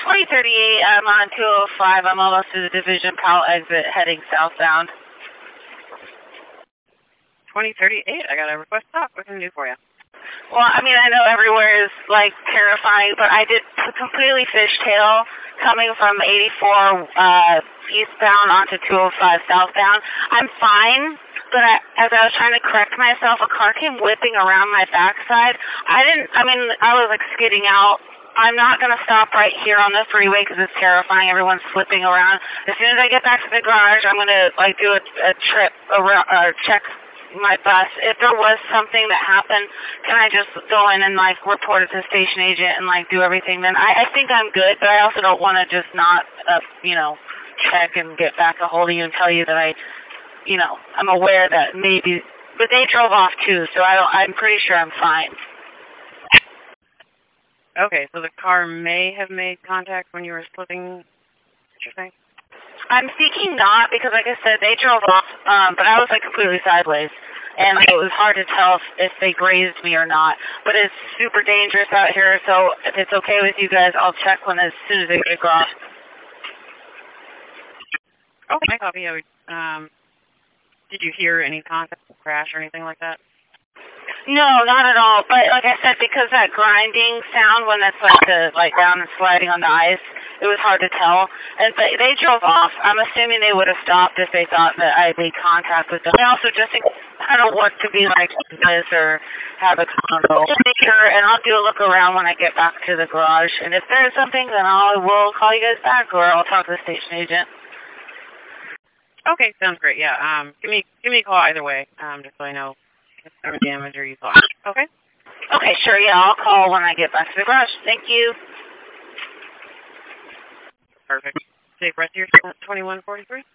2038, I'm on 205. I'm almost to the Division Powell exit heading southbound. 2038, I got a request stop. What can I do for you? Well, I mean, I know everywhere is, like, terrifying, but I did completely fishtail coming from 84 eastbound onto 205 southbound. I'm fine, but as I was trying to correct myself, a car came whipping around my backside. I was, like, skidding out. I'm not going to stop right here on the freeway because it's terrifying. Everyone's flipping around. As soon as I get back to the garage, I'm going to, like, do a trip around, check my bus. If there was something that happened, can I just go in and, like, report it to the station agent and, like, do everything? Then I think I'm good, but I also don't want to just not, check and get back a hold of you and tell you that I'm aware that maybe, but they drove off too, so I'm pretty sure I'm fine. Okay, so the car may have made contact when you were slipping, what you're saying? I'm thinking not, because like I said, they drove off, but I was, like, completely sideways, and it was hard to tell if they grazed me or not, but it's super dangerous out here, so if it's okay with you guys, I'll check as soon as they get across. Okay, copy. Did you hear any contact, crash, or anything like that? No, not at all. But like I said, because that grinding sound when it's like down and sliding on the ice, it was hard to tell. And but they drove off. I'm assuming they would have stopped if they thought that I made contact with them. I also just think I don't want to be like this or have a convo. Just make sure, and I'll do a look around when I get back to the garage. And if there's something, then I will call you guys back, or I'll talk to the station agent. Okay, sounds great. Yeah. Give me a call either way, just so I know if there's damage or you thought. Okay. Okay, sure. Yeah, I'll call when I get back to the garage. Thank you. Perfect. Safe rest of your 2143.